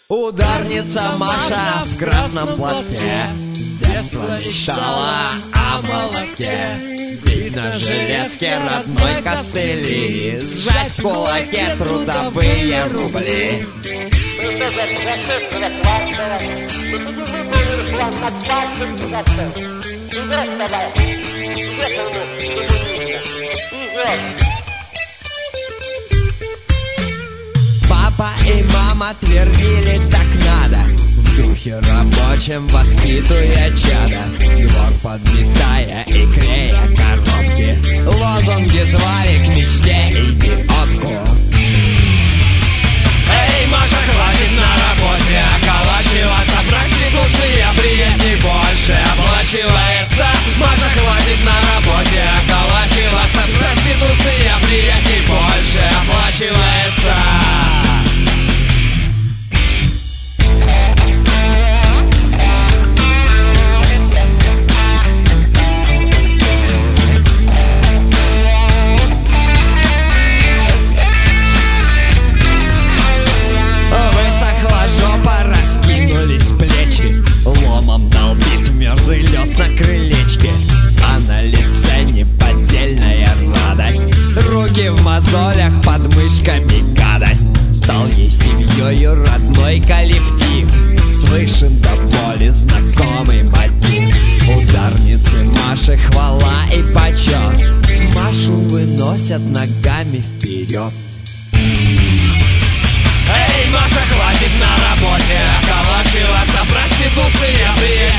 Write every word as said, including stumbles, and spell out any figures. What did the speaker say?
Ударница Маша в красном платке с детства мечтала о молотке. Бить на железке родной костыли, сжать в кулаке трудовые рубли. Папа и мама твердили, так надо, в духе рабочем воспитывая чада, двор подметая и клея коробки, лозунги звали к мечте идиотку. Эй, Маша, хватит на работе околачиваться, проституция приятней больше оплачивается. Маша, хватит на работе околачиваться, проституция приятней больше оплачивается. Ломом долбит мерзлый лед на крылечке, а на лице неподдельная радость. Руки в мозолях, под мышками гадость. Стал ей семьёю родной коллектив, слышен до боли знакомый мотив. Ударнице Маши хвала и почет, Машу выносят ногами вперед. Эй, Маша, хватит на работе околачиваться, проституция приятней